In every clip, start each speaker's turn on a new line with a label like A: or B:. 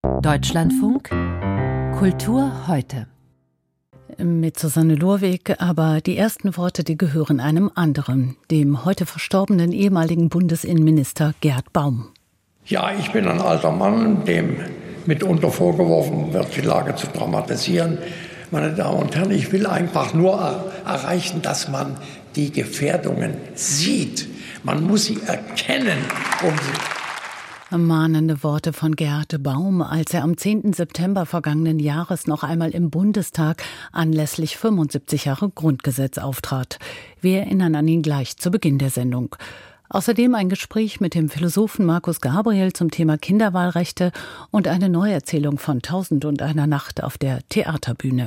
A: Deutschlandfunk Kultur heute. Mit Susanne Lorweg, aber die ersten Worte, die gehören einem anderen, dem heute verstorbenen ehemaligen Bundesinnenminister Gerd Baum.
B: Ja, ich bin ein alter Mann, dem mitunter vorgeworfen wird, die Lage zu dramatisieren. Meine Damen und Herren, ich will einfach nur erreichen, dass man die Gefährdungen sieht. Man muss sie erkennen, um sie.
A: Mahnende Worte von Gerd Baum, als er am 10. September vergangenen Jahres noch einmal im Bundestag anlässlich 75 Jahre Grundgesetz auftrat. Wir erinnern an ihn gleich zu Beginn der Sendung. Außerdem ein Gespräch mit dem Philosophen Markus Gabriel zum Thema Kinderwahlrechte und eine Neuerzählung von 1001 Nacht auf der Theaterbühne.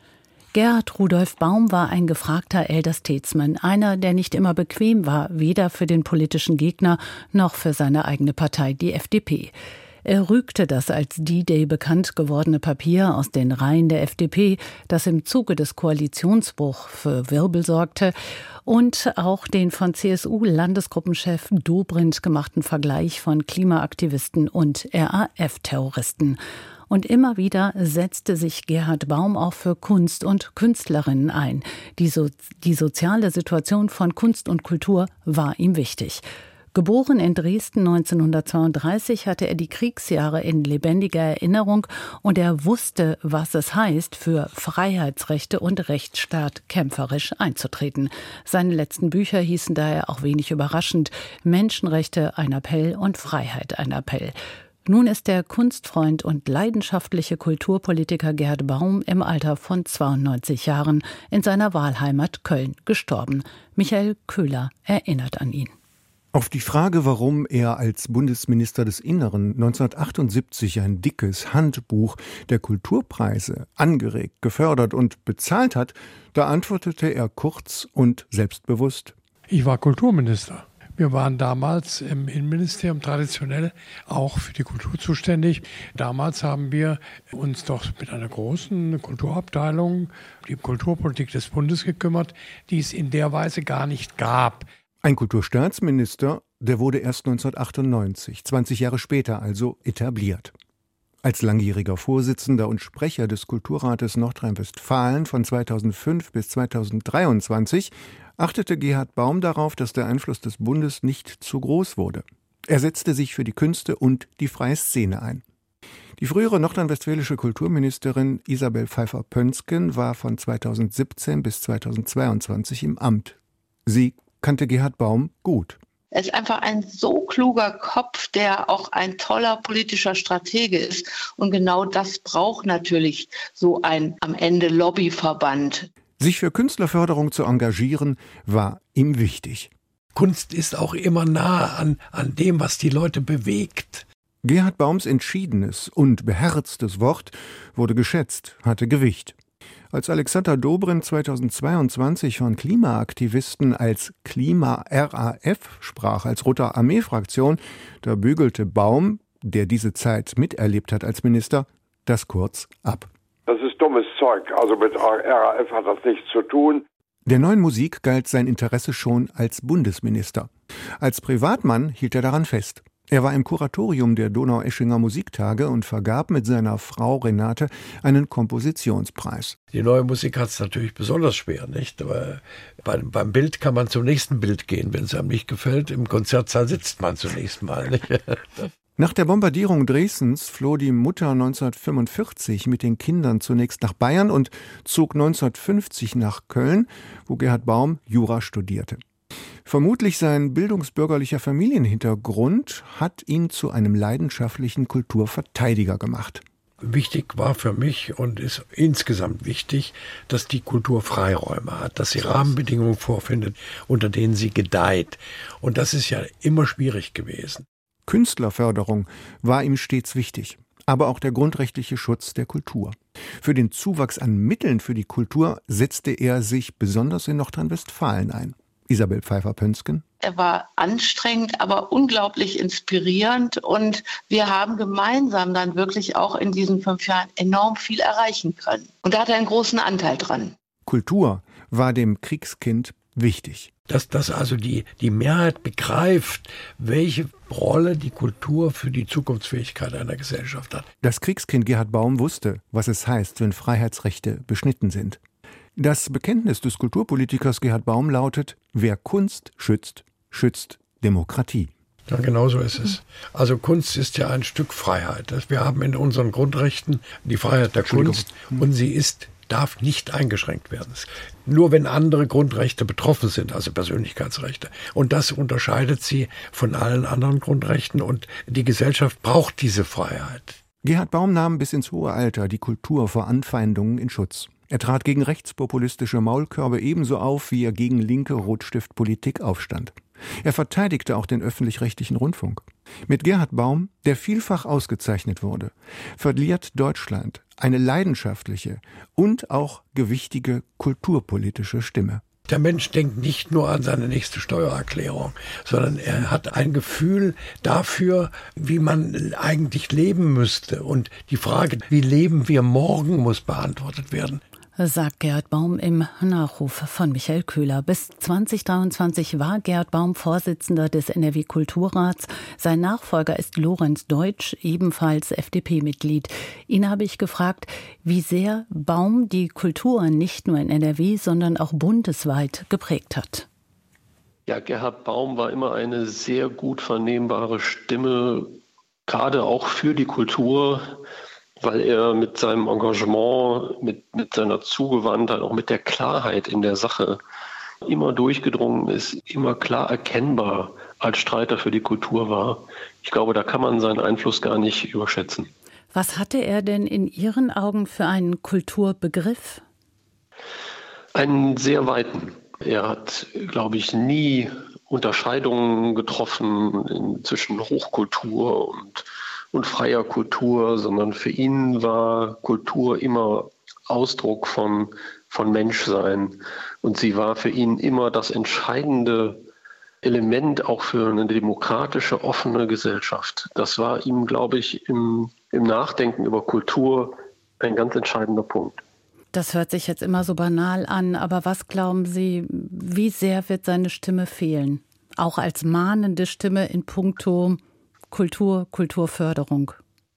A: Gerd Rudolf Baum war ein gefragter Elder-Statesman, einer, der nicht immer bequem war, weder für den politischen Gegner noch für seine eigene Partei, die FDP. Er rügte das als D-Day bekannt gewordene Papier aus den Reihen der FDP, das im Zuge des Koalitionsbruchs für Wirbel sorgte, und auch den von CSU-Landesgruppenchef Dobrindt gemachten Vergleich von Klimaaktivisten und RAF-Terroristen. Und immer wieder setzte sich Gerd Baum auch für Kunst und Künstlerinnen ein. Die soziale Situation von Kunst und Kultur war ihm wichtig. Geboren in Dresden 1932, hatte er die Kriegsjahre in lebendiger Erinnerung und er wusste, was es heißt, für Freiheitsrechte und Rechtsstaat kämpferisch einzutreten. Seine letzten Bücher hießen daher auch wenig überraschend Menschenrechte, ein Appell und Freiheit, ein Appell. Nun ist der Kunstfreund und leidenschaftliche Kulturpolitiker Gerd Baum im Alter von 92 Jahren in seiner Wahlheimat Köln gestorben. Michael Köhler erinnert an ihn.
C: Auf die Frage, warum er als Bundesminister des Innern 1978 ein dickes Handbuch der Kulturpreise angeregt, gefördert und bezahlt hat, da antwortete er kurz und selbstbewusst:
B: Ich war Kulturminister. Wir waren damals im Innenministerium traditionell auch für die Kultur zuständig. Damals haben wir uns doch mit einer großen Kulturabteilung, die Kulturpolitik des Bundes gekümmert, die es in der Weise gar nicht gab.
C: Ein Kulturstaatsminister, der wurde erst 1998, 20 Jahre später also, etabliert. Als langjähriger Vorsitzender und Sprecher des Kulturrates Nordrhein-Westfalen von 2005 bis 2023 achtete Gerd Baum darauf, dass der Einfluss des Bundes nicht zu groß wurde. Er setzte sich für die Künste und die freie Szene ein. Die frühere nordrhein-westfälische Kulturministerin Isabel Pfeiffer-Pönsken war von 2017 bis 2022 im Amt. Sie kannte Gerd Baum gut.
D: Er ist einfach ein so kluger Kopf, der auch ein toller politischer Stratege ist. Und genau das braucht natürlich so ein am Ende Lobbyverband.
C: Sich für Künstlerförderung zu engagieren, war ihm wichtig.
B: Kunst ist auch immer nah an dem, was die Leute bewegt.
C: Gerd Baums entschiedenes und beherztes Wort wurde geschätzt, hatte Gewicht. Als Alexander Dobrindt 2022 von Klimaaktivisten als Klima-RAF sprach, als Rote Armee-Fraktion, da bügelte Baum, der diese Zeit miterlebt hat als Minister, das kurz ab.
E: Das ist dummes Zeug, also mit RAF hat das nichts zu tun.
C: Der neuen Musik galt sein Interesse schon als Bundesminister. Als Privatmann hielt er daran fest. Er war im Kuratorium der Donaueschinger Musiktage und vergab mit seiner Frau Renate einen Kompositionspreis.
B: Die neue Musik hat es natürlich besonders schwer, nicht? Aber beim Bild kann man zum nächsten Bild gehen, wenn es einem nicht gefällt. Im Konzertsaal sitzt man zunächst mal, nicht?
C: Nach der Bombardierung Dresdens floh die Mutter 1945 mit den Kindern zunächst nach Bayern und zog 1950 nach Köln, wo Gerd Baum Jura studierte. Vermutlich sein bildungsbürgerlicher Familienhintergrund hat ihn zu einem leidenschaftlichen Kulturverteidiger gemacht.
B: Wichtig war für mich und ist insgesamt wichtig, dass die Kultur Freiräume hat, dass sie Rahmenbedingungen vorfindet, unter denen sie gedeiht. Und das ist ja immer schwierig gewesen.
C: Künstlerförderung war ihm stets wichtig, aber auch der grundrechtliche Schutz der Kultur. Für den Zuwachs an Mitteln für die Kultur setzte er sich besonders in Nordrhein-Westfalen ein. Isabel Pfeiffer-Pönsken.
D: Er war anstrengend, aber unglaublich inspirierend und wir haben gemeinsam dann wirklich auch in diesen 5 Jahren enorm viel erreichen können. Und da hat er einen großen Anteil dran.
C: Kultur war dem Kriegskind wichtig.
B: dass also die Mehrheit begreift, welche Rolle die Kultur für die Zukunftsfähigkeit einer Gesellschaft hat.
C: Das Kriegskind Gerhard Baum wusste, was es heißt, wenn Freiheitsrechte beschnitten sind. Das Bekenntnis des Kulturpolitikers Gerhard Baum lautet: Wer Kunst schützt, schützt Demokratie.
B: Ja, genau so ist es. Also Kunst ist ja ein Stück Freiheit. Wir haben in unseren Grundrechten die Freiheit der Kunst und sie darf nicht eingeschränkt werden. Nur wenn andere Grundrechte betroffen sind, also Persönlichkeitsrechte. Und das unterscheidet sie von allen anderen Grundrechten und die Gesellschaft braucht diese Freiheit.
C: Gerhard Baum nahm bis ins hohe Alter die Kultur vor Anfeindungen in Schutz. Er trat gegen rechtspopulistische Maulkörbe ebenso auf, wie er gegen linke Rotstiftpolitik aufstand. Er verteidigte auch den öffentlich-rechtlichen Rundfunk. Mit Gerhard Baum, der vielfach ausgezeichnet wurde, verliert Deutschland eine leidenschaftliche und auch gewichtige kulturpolitische Stimme.
B: Der Mensch denkt nicht nur an seine nächste Steuererklärung, sondern er hat ein Gefühl dafür, wie man eigentlich leben müsste. Und die Frage, wie leben wir morgen, muss beantwortet werden.
A: Sagt Gerhard Baum im Nachruf von Michael Köhler. Bis 2023 war Gerhard Baum Vorsitzender des NRW-Kulturrats. Sein Nachfolger ist Lorenz Deutsch, ebenfalls FDP-Mitglied. Ihn habe ich gefragt, wie sehr Baum die Kultur nicht nur in NRW, sondern auch bundesweit geprägt hat.
F: Ja, Gerhard Baum war immer eine sehr gut vernehmbare Stimme, gerade auch für die Kultur, weil er mit seinem Engagement, mit seiner Zugewandtheit, auch mit der Klarheit in der Sache immer durchgedrungen ist, immer klar erkennbar als Streiter für die Kultur war. Ich glaube, da kann man seinen Einfluss gar nicht überschätzen.
A: Was hatte er denn in Ihren Augen für einen Kulturbegriff?
F: Einen sehr weiten. Er hat, glaube ich, nie Unterscheidungen getroffen zwischen Hochkultur und freier Kultur, sondern für ihn war Kultur immer Ausdruck von Menschsein. Und sie war für ihn immer das entscheidende Element auch für eine demokratische, offene Gesellschaft. Das war ihm, glaube ich, im Nachdenken über Kultur ein ganz entscheidender Punkt.
A: Das hört sich jetzt immer so banal an, aber was glauben Sie, wie sehr wird seine Stimme fehlen? Auch als mahnende Stimme in puncto Kulturförderung.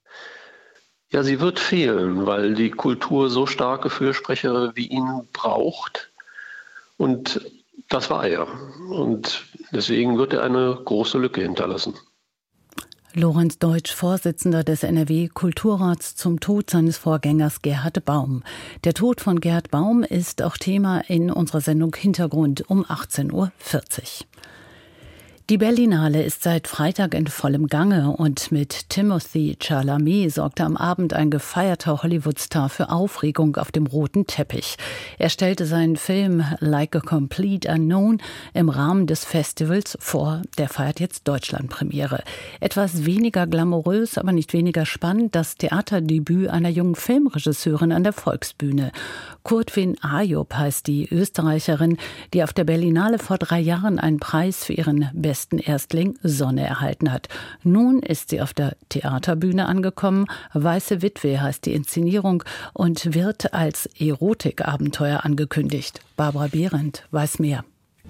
F: Ja, sie wird fehlen, weil die Kultur so starke Fürsprecher wie ihn braucht. Und das war er. Und deswegen wird er eine große Lücke hinterlassen.
A: Lorenz Deutsch, Vorsitzender des NRW-Kulturrats zum Tod seines Vorgängers Gerhard Baum. Der Tod von Gerhard Baum ist auch Thema in unserer Sendung Hintergrund um 18:40 Uhr. Die Berlinale ist seit Freitag in vollem Gange und mit Timothée Chalamet sorgte am Abend ein gefeierter Hollywood-Star für Aufregung auf dem roten Teppich. Er stellte seinen Film Like a Complete Unknown im Rahmen des Festivals vor. Der feiert jetzt Deutschlandpremiere. Etwas weniger glamourös, aber nicht weniger spannend, das Theaterdebüt einer jungen Filmregisseurin an der Volksbühne. Kurtwin Ayob heißt die Österreicherin, die auf der Berlinale vor 3 Jahren einen Preis für ihren besten Erstling Sonne erhalten hat. Nun ist sie auf der Theaterbühne angekommen. Weiße Witwe heißt die Inszenierung und wird als Erotikabenteuer angekündigt. Barbara Behrendt weiß mehr.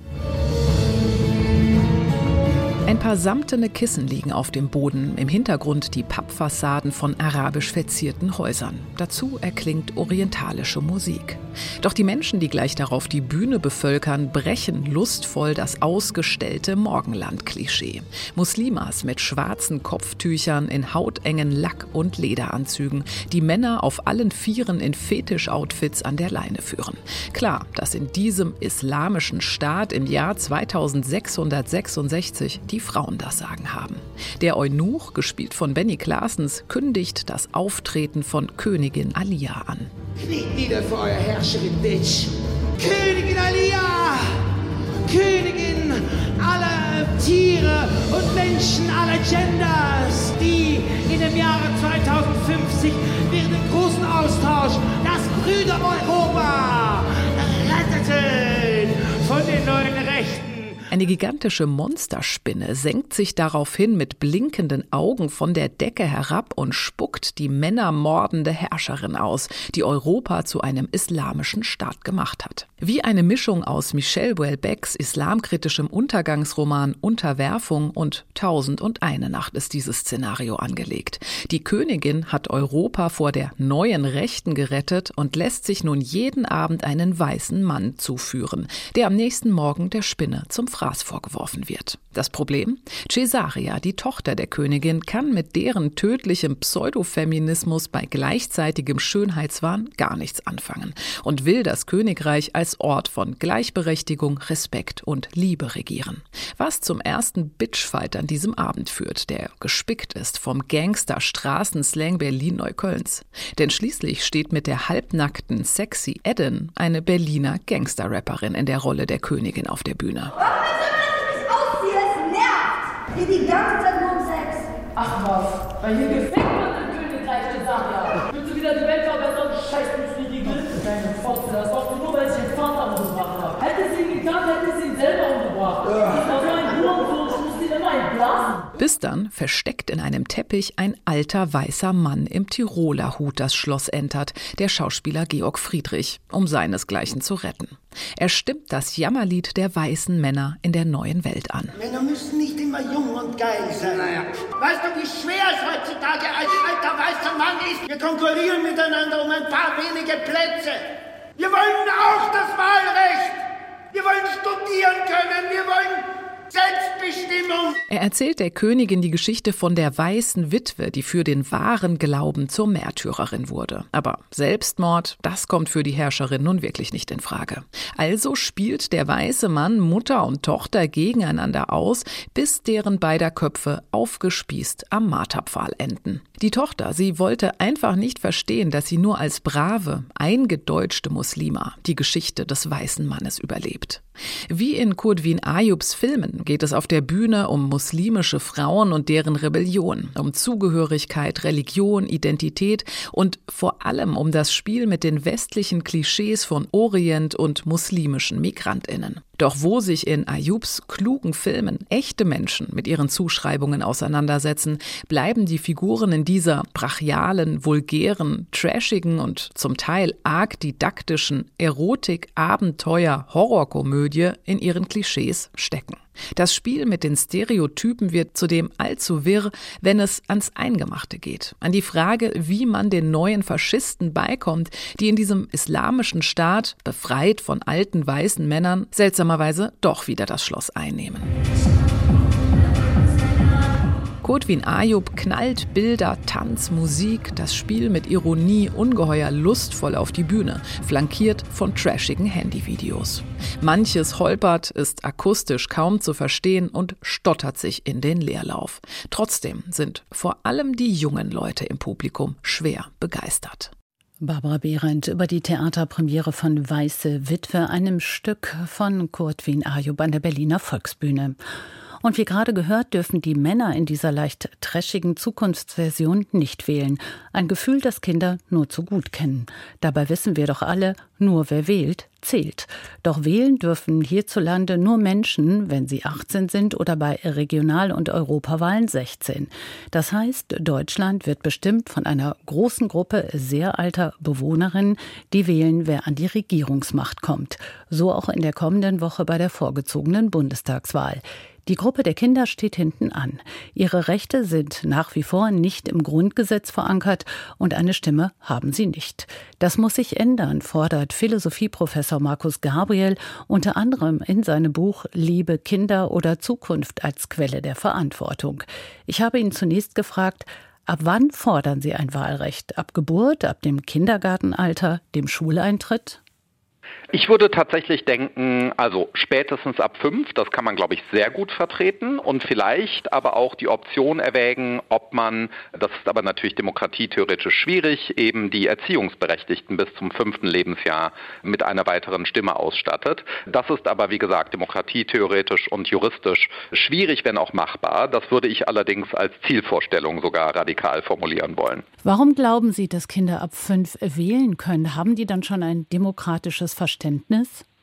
G: Ein paar samtene Kissen liegen auf dem Boden, im Hintergrund die Pappfassaden von arabisch verzierten Häusern. Dazu erklingt orientalische Musik. Doch die Menschen, die gleich darauf die Bühne bevölkern, brechen lustvoll das ausgestellte Morgenland-Klischee. Muslimas mit schwarzen Kopftüchern in hautengen Lack- und Lederanzügen, die Männer auf allen Vieren in Fetisch-Outfits an der Leine führen. Klar, dass in diesem islamischen Staat im Jahr 2666 die Frauen das Sagen haben. Der Eunuch, gespielt von Benny Claessens, kündigt das Auftreten von Königin Alia an.
H: Kniet nieder für euer Herrscherin Bitch. Königin Alia! Königin aller Tiere und Menschen aller Genders, die in dem Jahre 2050 während dem großen Austausch das Brüdereuropa retteten von den neuen Rechten.
G: Eine gigantische Monsterspinne senkt sich daraufhin mit blinkenden Augen von der Decke herab und spuckt die männermordende Herrscherin aus, die Europa zu einem islamischen Staat gemacht hat. Wie eine Mischung aus Michel Houellebecqs islamkritischem Untergangsroman Unterwerfung und 1001 Nacht ist dieses Szenario angelegt. Die Königin hat Europa vor der neuen Rechten gerettet und lässt sich nun jeden Abend einen weißen Mann zuführen, der am nächsten Morgen der Spinne zum Fraß vorgeworfen wird. Das Problem? Caesaria, die Tochter der Königin, kann mit deren tödlichem Pseudofeminismus bei gleichzeitigem Schönheitswahn gar nichts anfangen und will das Königreich als Ort von Gleichberechtigung, Respekt und Liebe regieren. Was zum ersten Bitchfight an diesem Abend führt, der gespickt ist vom Gangster-Straßenslang Berlin-Neuköllns. Denn schließlich steht mit der halbnackten Sexy Eden eine Berliner Gangster-Rapperin in der Rolle der Königin auf der Bühne.
I: Geht die ganze Zeit nur um Sex.
J: Ach was, weil hier gefickt wird im Königreich, den sag ja. Willst du wieder die Welt verbessern? Scheiß mich die Riegel. Deine Fotze, das war nur, weil ich den Vater umgebracht habe. Hätte sie ihn gekannt, hätte sie ihn selber umgebracht. Das war so ein Hurensohn, ich muss ihn immer entblasen.
G: Bis dann, versteckt in einem Teppich, ein alter weißer Mann im Tiroler Hut das Schloss entert, der Schauspieler Georg Friedrich, um seinesgleichen zu retten. Er stimmt das Jammerlied der weißen Männer in der neuen Welt an.
H: Männer müssen nicht immer jung und geil sein. Weißt du, wie schwer es heutzutage als alter weißer Mann ist? Wir konkurrieren miteinander um ein paar wenige Plätze. Wir wollen auch das Wahlrecht. Wir wollen studieren können. Wir wollen Selbstbestimmung.
G: Er erzählt der Königin die Geschichte von der weißen Witwe, die für den wahren Glauben zur Märtyrerin wurde. Aber Selbstmord, das kommt für die Herrscherin nun wirklich nicht in Frage. Also spielt der weiße Mann Mutter und Tochter gegeneinander aus, bis deren beider Köpfe aufgespießt am Marterpfahl enden. Die Tochter, sie wollte einfach nicht verstehen, dass sie nur als brave, eingedeutschte Muslima die Geschichte des weißen Mannes überlebt. Wie in Kurt Wien Ayubs Filmen geht es auf der Bühne um muslimische Frauen und deren Rebellion, um Zugehörigkeit, Religion, Identität und vor allem um das Spiel mit den westlichen Klischees von Orient und muslimischen MigrantInnen. Doch wo sich in Ayubs klugen Filmen echte Menschen mit ihren Zuschreibungen auseinandersetzen, bleiben die Figuren in dieser brachialen, vulgären, trashigen und zum Teil arg didaktischen Erotik-, Abenteuer-, Horrorkomödie in ihren Klischees stecken. Das Spiel mit den Stereotypen wird zudem allzu wirr, wenn es ans Eingemachte geht. An die Frage, wie man den neuen Faschisten beikommt, die in diesem islamischen Staat, befreit von alten weißen Männern, seltsamerweise doch wieder das Schloss einnehmen. Kurt Wien Ayub knallt Bilder, Tanz, Musik, das Spiel mit Ironie ungeheuer lustvoll auf die Bühne, flankiert von trashigen Handyvideos. Manches holpert, ist akustisch kaum zu verstehen und stottert sich in den Leerlauf. Trotzdem sind vor allem die jungen Leute im Publikum schwer begeistert.
A: Barbara Behrendt über die Theaterpremiere von Weiße Witwe, einem Stück von Kurt Wien Ayub an der Berliner Volksbühne. Und wie gerade gehört, dürfen die Männer in dieser leicht trashigen Zukunftsversion nicht wählen. Ein Gefühl, das Kinder nur zu gut kennen. Dabei wissen wir doch alle, nur wer wählt, zählt. Doch wählen dürfen hierzulande nur Menschen, wenn sie 18 sind oder bei Regional- und Europawahlen 16. Das heißt, Deutschland wird bestimmt von einer großen Gruppe sehr alter Bewohnerinnen, die wählen, wer an die Regierungsmacht kommt. So auch in der kommenden Woche bei der vorgezogenen Bundestagswahl. Die Gruppe der Kinder steht hinten an. Ihre Rechte sind nach wie vor nicht im Grundgesetz verankert und eine Stimme haben sie nicht. Das muss sich ändern, fordert Philosophieprofessor Markus Gabriel unter anderem in seinem Buch Liebe, Kinder oder Zukunft als Quelle der Verantwortung. Ich habe ihn zunächst gefragt, ab wann fordern Sie ein Wahlrecht? Ab Geburt, ab dem Kindergartenalter, dem Schuleintritt?
K: Ich würde tatsächlich denken, also spätestens ab 5, das kann man, glaube ich, sehr gut vertreten und vielleicht aber auch die Option erwägen, ob man, das ist aber natürlich demokratietheoretisch schwierig, eben die Erziehungsberechtigten bis zum 5. Lebensjahr mit einer weiteren Stimme ausstattet. Das ist aber, wie gesagt, demokratietheoretisch und juristisch schwierig, wenn auch machbar. Das würde ich allerdings als Zielvorstellung sogar radikal formulieren wollen.
A: Warum glauben Sie, dass Kinder ab 5 wählen können? Haben die dann schon ein demokratisches Verständnis?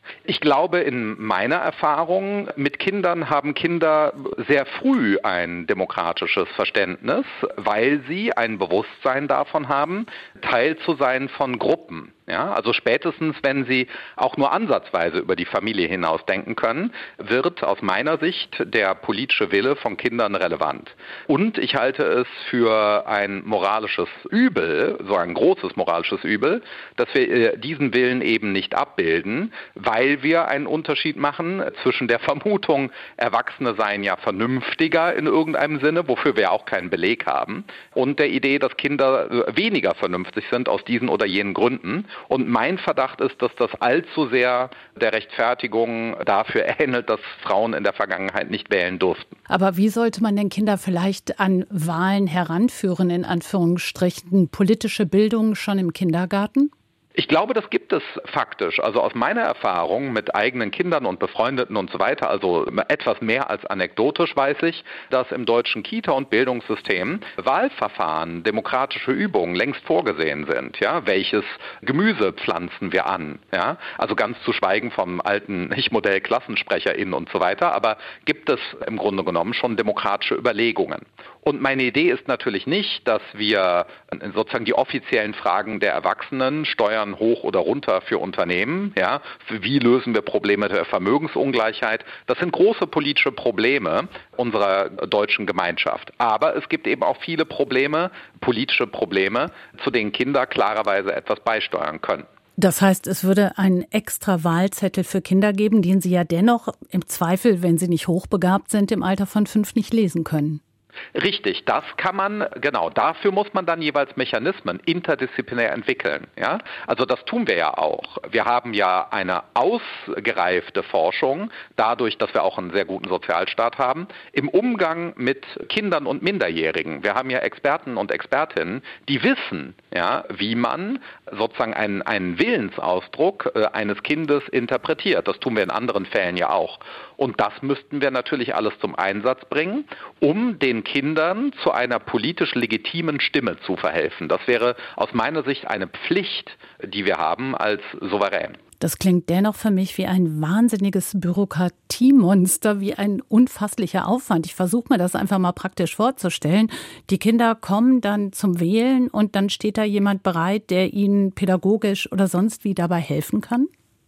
K: Ich glaube, in meiner Erfahrung mit Kindern haben Kinder sehr früh ein demokratisches Verständnis, weil sie ein Bewusstsein davon haben, Teil zu sein von Gruppen. Ja, also spätestens, wenn sie auch nur ansatzweise über die Familie hinaus denken können, wird aus meiner Sicht der politische Wille von Kindern relevant. Und ich halte es für ein moralisches Übel, so ein großes moralisches Übel, dass wir diesen Willen eben nicht abbilden, weil wir einen Unterschied machen zwischen der Vermutung, Erwachsene seien ja vernünftiger in irgendeinem Sinne, wofür wir auch keinen Beleg haben, und der Idee, dass Kinder weniger vernünftig sind aus diesen oder jenen Gründen. Und mein Verdacht ist, dass das allzu sehr der Rechtfertigung dafür ähnelt, dass Frauen in der Vergangenheit nicht wählen durften.
A: Aber wie sollte man denn Kinder vielleicht an Wahlen heranführen, in Anführungsstrichen, politische Bildung schon im Kindergarten?
K: Ich glaube, das gibt es faktisch. Also aus meiner Erfahrung mit eigenen Kindern und Befreundeten und so weiter, also etwas mehr als anekdotisch weiß ich, dass im deutschen Kita- und Bildungssystem Wahlverfahren, demokratische Übungen längst vorgesehen sind. Ja, welches Gemüse pflanzen wir an? Ja, also ganz zu schweigen vom alten Ich-Modell KlassensprecherInnen und so weiter, aber gibt es im Grunde genommen schon demokratische Überlegungen. Und meine Idee ist natürlich nicht, dass wir sozusagen die offiziellen Fragen der Erwachsenen, Steuern hoch oder runter für Unternehmen, ja, wie lösen wir Probleme der Vermögensungleichheit, das sind große politische Probleme unserer deutschen Gemeinschaft. Aber es gibt eben auch viele Probleme, politische Probleme, zu denen Kinder klarerweise etwas beisteuern können.
A: Das heißt, es würde einen extra Wahlzettel für Kinder geben, den sie ja dennoch im Zweifel, wenn sie nicht hochbegabt sind, im Alter von 5 nicht lesen können.
K: Richtig, das kann man, genau, dafür muss man dann jeweils Mechanismen interdisziplinär entwickeln. Ja? Also das tun wir ja auch. Wir haben ja eine ausgereifte Forschung, dadurch, dass wir auch einen sehr guten Sozialstaat haben, im Umgang mit Kindern und Minderjährigen. Wir haben ja Experten und Expertinnen, die wissen, ja, wie man sozusagen einen Willensausdruck eines Kindes interpretiert. Das tun wir in anderen Fällen ja auch. Und das müssten wir natürlich alles zum Einsatz bringen, um den Kindern zu einer politisch legitimen Stimme zu verhelfen. Das wäre aus meiner Sicht eine Pflicht, die wir haben als Souverän.
A: Das klingt dennoch für mich wie ein wahnsinniges Bürokratiemonster, wie ein unfasslicher Aufwand. Ich versuche mir das einfach mal praktisch vorzustellen. Die Kinder kommen dann zum Wählen und dann steht da jemand bereit, der ihnen pädagogisch oder sonst wie dabei helfen kann?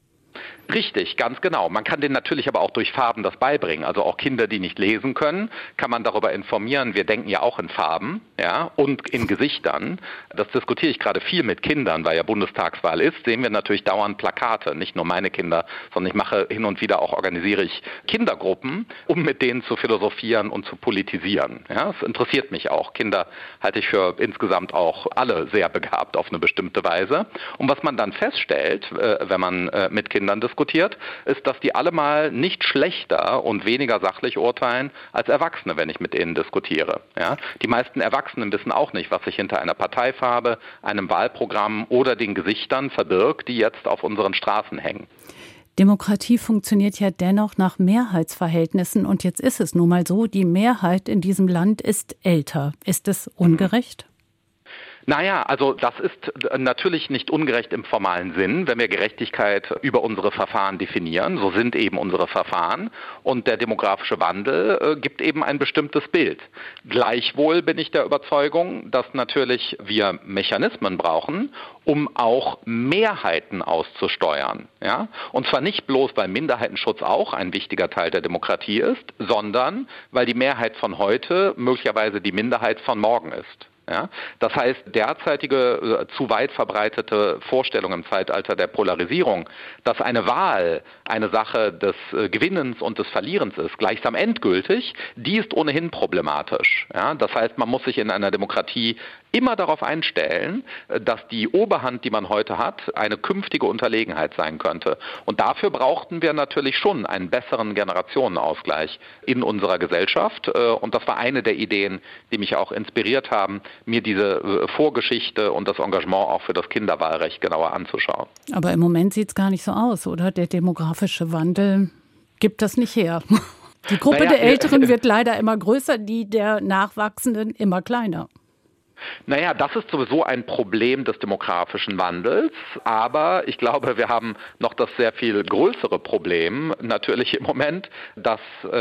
K: Richtig, ganz genau. Man kann denen natürlich aber auch durch Farben das beibringen. Also auch Kinder, die nicht lesen können, kann man darüber informieren. Wir denken ja auch in Farben, ja, und in Gesichtern. Das diskutiere ich gerade viel mit Kindern, weil ja Bundestagswahl ist. Sehen wir natürlich dauernd Plakate. Nicht nur meine Kinder, sondern ich mache hin und wieder auch, organisiere ich Kindergruppen, um mit denen zu philosophieren und zu politisieren. Ja, das interessiert mich auch. Kinder halte ich für insgesamt auch alle sehr begabt auf eine bestimmte Weise. Und was man dann feststellt, wenn man mit Kindern diskutiert, ist, dass die alle mal nicht schlechter und weniger sachlich urteilen als Erwachsene, wenn ich mit ihnen diskutiere. Ja? Die meisten Erwachsenen wissen auch nicht, was sich hinter einer Parteifarbe, einem Wahlprogramm oder den Gesichtern verbirgt, die jetzt auf unseren Straßen hängen.
A: Demokratie funktioniert ja dennoch nach Mehrheitsverhältnissen. Und jetzt ist es nun mal so, die Mehrheit in diesem Land ist älter. Ist es ungerecht?
K: Naja, also das ist natürlich nicht ungerecht im formalen Sinn, wenn wir Gerechtigkeit über unsere Verfahren definieren. So sind eben unsere Verfahren und der demografische Wandel gibt eben ein bestimmtes Bild. Gleichwohl bin ich der Überzeugung, dass natürlich wir Mechanismen brauchen, um auch Mehrheiten auszusteuern. Ja? Und zwar nicht bloß, weil Minderheitenschutz auch ein wichtiger Teil der Demokratie ist, sondern weil die Mehrheit von heute möglicherweise die Minderheit von morgen ist. Ja, das heißt, derzeitige zu weit verbreitete Vorstellung im Zeitalter der Polarisierung, dass eine Wahl eine Sache des Gewinnens und des Verlierens ist, gleichsam endgültig, die ist ohnehin problematisch. Ja, das heißt, man muss sich in einer Demokratie immer darauf einstellen, dass die Oberhand, die man heute hat, eine künftige Unterlegenheit sein könnte. Und dafür brauchten wir natürlich schon einen besseren Generationenausgleich in unserer Gesellschaft. Und das war eine der Ideen, die mich auch inspiriert haben, mir diese Vorgeschichte und das Engagement auch für das Kinderwahlrecht genauer anzuschauen.
A: Aber im Moment sieht es gar nicht so aus, oder? Der demografische Wandel gibt das nicht her. Die Gruppe der Älteren wird leider immer größer, die der Nachwachsenden immer kleiner.
K: Naja, das ist sowieso ein Problem des demografischen Wandels, aber ich glaube, wir haben noch das sehr viel größere Problem natürlich im Moment, dass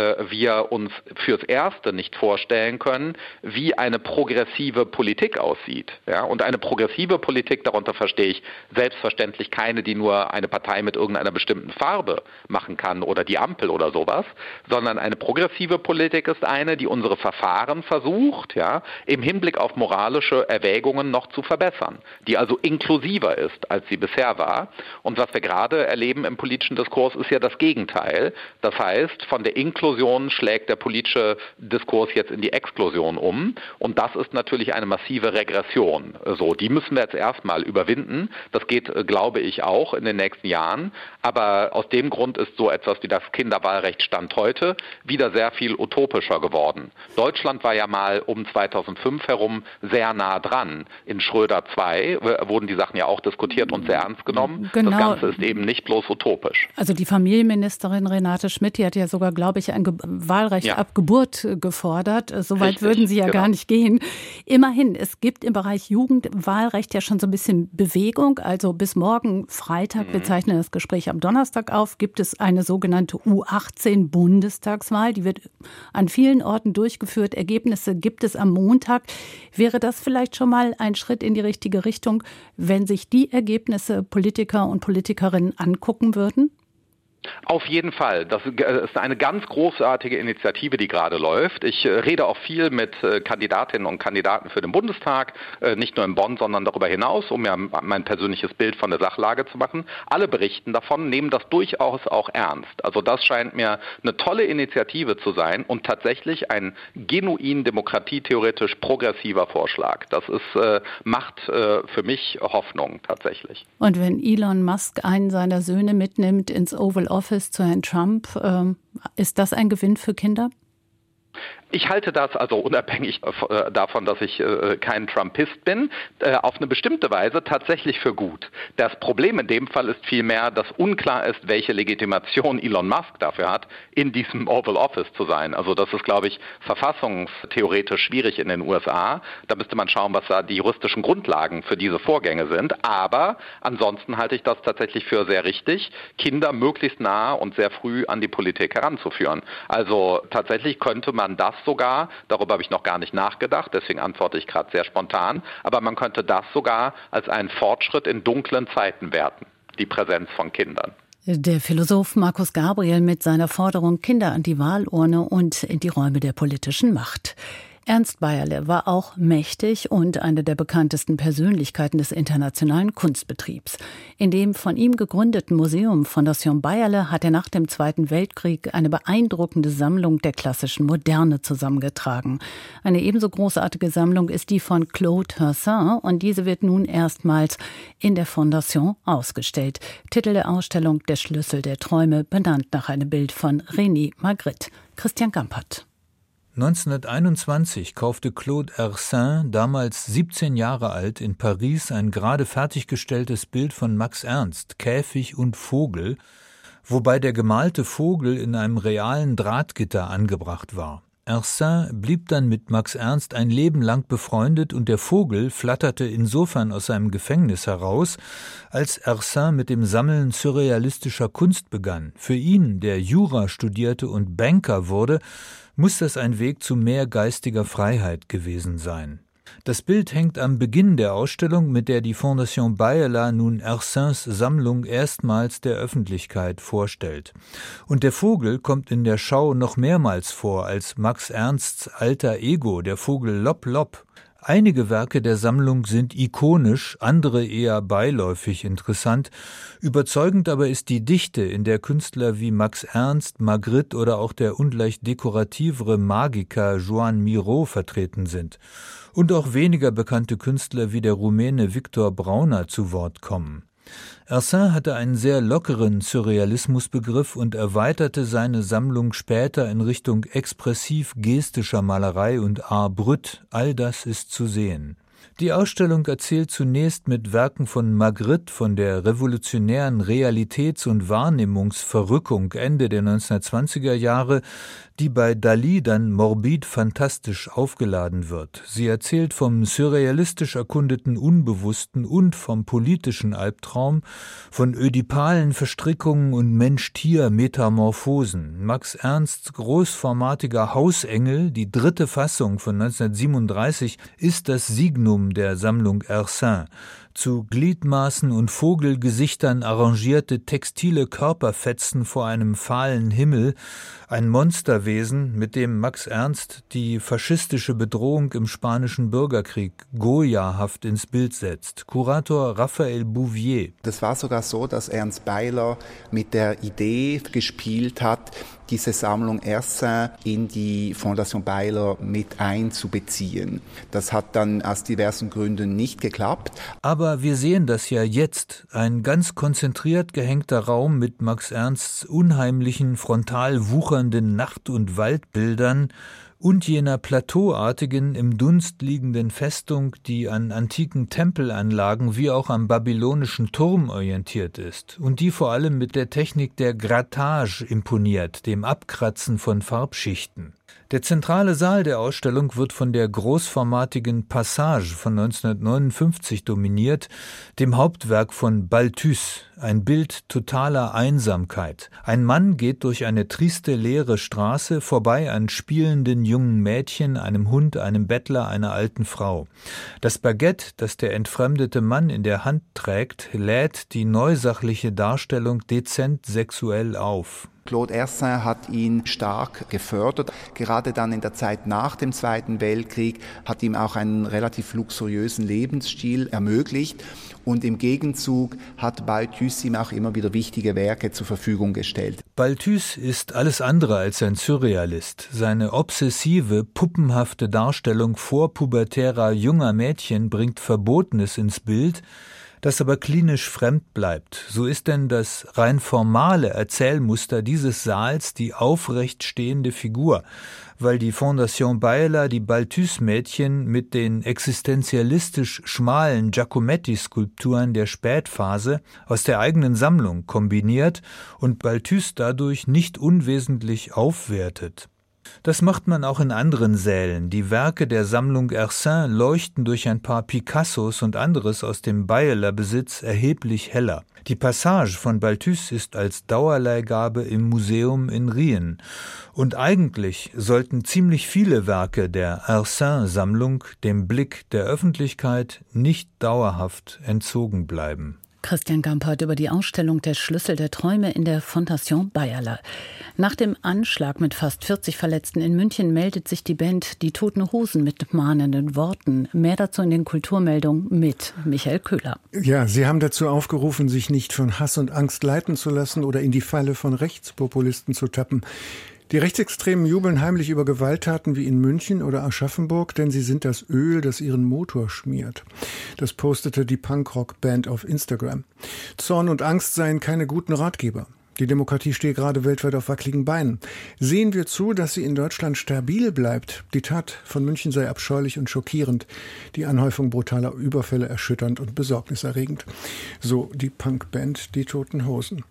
K: wir uns fürs Erste nicht vorstellen können, wie eine progressive Politik aussieht. Ja? Und eine progressive Politik, darunter verstehe ich selbstverständlich keine, die nur eine Partei mit irgendeiner bestimmten Farbe machen kann oder die Ampel oder sowas, sondern eine progressive Politik ist eine, die unsere Verfahren versucht, ja, im Hinblick auf moralische Erwägungen noch zu verbessern, die also inklusiver ist, als sie bisher war. Und was wir gerade erleben im politischen Diskurs, ist ja das Gegenteil. Das heißt, von der Inklusion schlägt der politische Diskurs jetzt in die Exklusion um. Und das ist natürlich eine massive Regression. So, die müssen wir jetzt erstmal überwinden. Das geht, glaube ich, auch in den nächsten Jahren. Aber aus dem Grund ist so etwas wie das Kinderwahlrecht Stand heute wieder sehr viel utopischer geworden. Deutschland war ja mal um 2005 herum sehr nah dran. In Schröder 2 wurden die Sachen ja auch diskutiert und sehr ernst genommen. Genau. Das Ganze ist eben nicht bloß utopisch.
A: Also die Familienministerin Renate Schmidt, die hat ja sogar, glaube ich, ein Wahlrecht ab Geburt gefordert. Soweit würden sie ja gar nicht gehen. Immerhin, es gibt im Bereich Jugendwahlrecht ja schon so ein bisschen Bewegung. Also bis morgen Freitag, wir zeichnen das Gespräch am Donnerstag auf, gibt es eine sogenannte U18-Bundestagswahl. Die wird an vielen Orten durchgeführt. Ergebnisse gibt es am Montag. Wäre das vielleicht schon mal ein Schritt in die richtige Richtung, wenn sich die Ergebnisse Politiker und Politikerinnen angucken würden?
K: Auf jeden Fall. Das ist eine ganz großartige Initiative, die gerade läuft. Ich rede auch viel mit Kandidatinnen und Kandidaten für den Bundestag, nicht nur in Bonn, sondern darüber hinaus, um ja mein persönliches Bild von der Sachlage zu machen. Alle berichten davon, nehmen das durchaus auch ernst. Also das scheint mir eine tolle Initiative zu sein und tatsächlich ein genuin demokratietheoretisch progressiver Vorschlag. Das ist, macht für mich Hoffnung tatsächlich.
A: Und wenn Elon Musk einen seiner Söhne mitnimmt ins Oval Office zu Herrn Trump, ist das ein Gewinn für Kinder?
K: Ich halte das, also unabhängig davon, dass ich kein Trumpist bin, auf eine bestimmte Weise tatsächlich für gut. Das Problem in dem Fall ist vielmehr, dass unklar ist, welche Legitimation Elon Musk dafür hat, in diesem Oval Office zu sein. Also das ist, glaube ich, verfassungstheoretisch schwierig in den USA. Da müsste man schauen, was da die juristischen Grundlagen für diese Vorgänge sind. Aber ansonsten halte ich das tatsächlich für sehr richtig, Kinder möglichst nah und sehr früh an die Politik heranzuführen. Also tatsächlich könnte man das sogar, darüber habe ich noch gar nicht nachgedacht, deswegen antworte ich gerade sehr spontan, aber man könnte das sogar als einen Fortschritt in dunklen Zeiten werten, die Präsenz von Kindern.
A: Der Philosoph Markus Gabriel mit seiner Forderung Kinder an die Wahlurne und in die Räume der politischen Macht. Ernst Bayerle war auch mächtig und eine der bekanntesten Persönlichkeiten des internationalen Kunstbetriebs. In dem von ihm gegründeten Museum Fondation Bayerle hat er nach dem Zweiten Weltkrieg eine beeindruckende Sammlung der klassischen Moderne zusammengetragen. Eine ebenso großartige Sammlung ist die von Claude Hersin und diese wird nun erstmals in der Fondation ausgestellt. Titel der Ausstellung: Der Schlüssel der Träume, benannt nach einem Bild von René Magritte. Christian Gampert.
L: 1921 kaufte Claude Hersin, damals 17 Jahre alt, in Paris ein gerade fertiggestelltes Bild von Max Ernst, Käfig und Vogel, wobei der gemalte Vogel in einem realen Drahtgitter angebracht war. Hersin blieb dann mit Max Ernst ein Leben lang befreundet und der Vogel flatterte insofern aus seinem Gefängnis heraus, als Hersin mit dem Sammeln surrealistischer Kunst begann. Für ihn, der Jura studierte und Banker wurde, muss das ein Weg zu mehr geistiger Freiheit gewesen sein. Das Bild hängt am Beginn der Ausstellung, mit der die Fondation Bayerle nun Hersins Sammlung erstmals der Öffentlichkeit vorstellt. Und der Vogel kommt in der Schau noch mehrmals vor als Max Ernsts alter Ego, der Vogel Lop Lop. Einige Werke der Sammlung sind ikonisch, andere eher beiläufig interessant. Überzeugend aber ist die Dichte, in der Künstler wie Max Ernst, Magritte oder auch der ungleich dekorativere Magiker Joan Miró vertreten sind. Und auch weniger bekannte Künstler wie der Rumäne Victor Brauner zu Wort kommen. Hersin hatte einen sehr lockeren Surrealismusbegriff und erweiterte seine Sammlung später in Richtung expressiv-gestischer Malerei und Art brut. All das ist zu sehen. Die Ausstellung erzählt zunächst mit Werken von Magritte von der revolutionären Realitäts- und Wahrnehmungsverrückung Ende der 1920er Jahre, die bei Dalí dann morbid-fantastisch aufgeladen wird. Sie erzählt vom surrealistisch erkundeten Unbewussten und vom politischen Albtraum, von ödipalen Verstrickungen und Mensch-Tier-Metamorphosen. Max Ernsts großformatiger Hausengel, die 3. Fassung von 1937, ist das Signum der Sammlung Hersin. Zu Gliedmaßen und Vogelgesichtern arrangierte textile Körperfetzen vor einem fahlen Himmel, ein Monsterwesen, mit dem Max Ernst die faschistische Bedrohung im Spanischen Bürgerkrieg Goya-haft ins Bild setzt. Kurator Raphael Bouvier.
M: Das war sogar so, dass Ernst Beyeler mit der Idee gespielt hat, diese Sammlung Hersin in die Fondation Beyeler mit einzubeziehen. Das hat dann aus diversen Gründen nicht geklappt.
L: Aber wir sehen das ja jetzt. Ein ganz konzentriert gehängter Raum mit Max Ernsts unheimlichen, frontal wuchernden Nacht- und Waldbildern und jener plateauartigen, im Dunst liegenden Festung, die an antiken Tempelanlagen wie auch am babylonischen Turm orientiert ist und die vor allem mit der Technik der Grattage imponiert, dem Abkratzen von Farbschichten. Der zentrale Saal der Ausstellung wird von der großformatigen Passage von 1959 dominiert, dem Hauptwerk von Balthus, ein Bild totaler Einsamkeit. Ein Mann geht durch eine triste, leere Straße vorbei an spielenden jungen Mädchen, einem Hund, einem Bettler, einer alten Frau. Das Baguette, das der entfremdete Mann in der Hand trägt, lädt die neusachliche Darstellung dezent sexuell auf.
M: Claude Hersin hat ihn stark gefördert. Gerade dann in der Zeit nach dem Zweiten Weltkrieg hat ihm auch einen relativ luxuriösen Lebensstil ermöglicht. Und im Gegenzug hat Balthus ihm auch immer wieder wichtige Werke zur Verfügung gestellt.
L: Balthus ist alles andere als ein Surrealist. Seine obsessive, puppenhafte Darstellung vorpubertärer junger Mädchen bringt Verbotenes ins Bild, das aber klinisch fremd bleibt. So ist denn das rein formale Erzählmuster dieses Saals die aufrecht stehende Figur, weil die Fondation Beyeler die Balthus-Mädchen mit den existenzialistisch schmalen Giacometti-Skulpturen der Spätphase aus der eigenen Sammlung kombiniert und Balthus dadurch nicht unwesentlich aufwertet. Das macht man auch in anderen Sälen. Die Werke der Sammlung Hersin leuchten durch ein paar Picassos und anderes aus dem Beyeler Besitz erheblich heller. Die Passage von Balthus ist als Dauerleihgabe im Museum in Rien. Und eigentlich sollten ziemlich viele Werke der Hersin-Sammlung dem Blick der Öffentlichkeit nicht dauerhaft entzogen bleiben.
A: Christian Gampert über die Ausstellung Der Schlüssel der Träume in der Fondation Beyeler. Nach dem Anschlag mit fast 40 Verletzten in München meldet sich die Band Die Toten Hosen mit mahnenden Worten. Mehr dazu in den Kulturmeldungen mit Michael Köhler.
C: Ja, Sie haben dazu aufgerufen, sich nicht von Hass und Angst leiten zu lassen oder in die Falle von Rechtspopulisten zu tappen. Die Rechtsextremen jubeln heimlich über Gewalttaten wie in München oder Aschaffenburg, denn sie sind das Öl, das ihren Motor schmiert. Das postete die Punkrock-Band auf Instagram. Zorn und Angst seien keine guten Ratgeber. Die Demokratie stehe gerade weltweit auf wackeligen Beinen. Sehen wir zu, dass sie in Deutschland stabil bleibt. Die Tat von München sei abscheulich und schockierend. Die Anhäufung brutaler Überfälle erschütternd und besorgniserregend. So die Punkband Die Toten Hosen.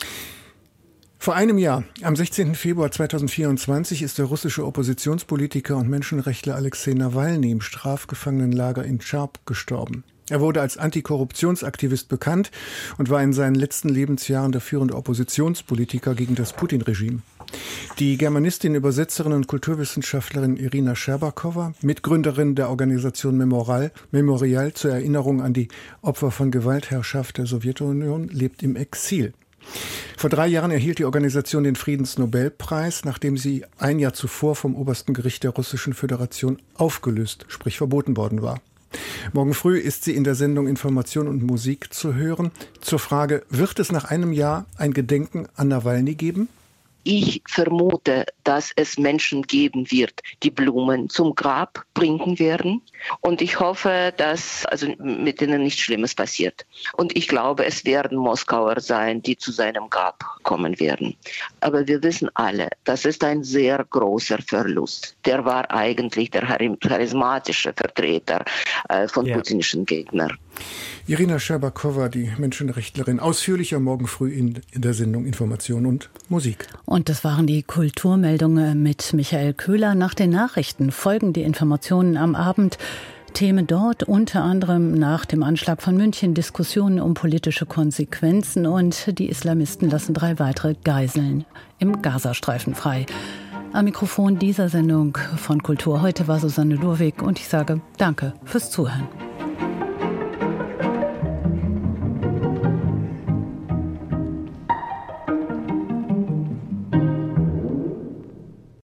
C: Vor einem Jahr, am 16. Februar 2024, ist der russische Oppositionspolitiker und Menschenrechtler Alexei Nawalny im Strafgefangenenlager in Tscharp gestorben. Er wurde als Antikorruptionsaktivist bekannt und war in seinen letzten Lebensjahren der führende Oppositionspolitiker gegen das Putin-Regime. Die Germanistin, Übersetzerin und Kulturwissenschaftlerin Irina Scherbakowa, Mitgründerin der Organisation Memorial zur Erinnerung an die Opfer von Gewaltherrschaft der Sowjetunion, lebt im Exil. Vor 3 Jahren erhielt die Organisation den Friedensnobelpreis, nachdem sie ein Jahr zuvor vom obersten Gericht der Russischen Föderation aufgelöst, sprich verboten worden war. Morgen früh ist sie in der Sendung Information und Musik zu hören. Zur Frage, wird es nach einem Jahr ein Gedenken an Nawalny geben?
D: Ich vermute, dass es Menschen geben wird, die Blumen zum Grab bringen werden. Und ich hoffe, dass mit denen nichts Schlimmes passiert. Und ich glaube, es werden Moskauer sein, die zu seinem Grab kommen. bekommen werden. Aber wir wissen alle, das ist ein sehr großer Verlust. Der war eigentlich der charismatische Vertreter von putinischen Gegnern.
C: Irina Scherbakowa, die Menschenrechtlerin, ausführlicher morgen früh in der Sendung Information und Musik.
A: Und das waren die Kulturmeldungen mit Michael Köhler. Nach den Nachrichten folgen die Informationen am Abend. Themen dort unter anderem nach dem Anschlag von München Diskussionen um politische Konsequenzen und die Islamisten lassen 3 weitere Geiseln im Gazastreifen frei. Am Mikrofon dieser Sendung von Kultur heute war Susanne Lurwig und ich sage Danke fürs Zuhören.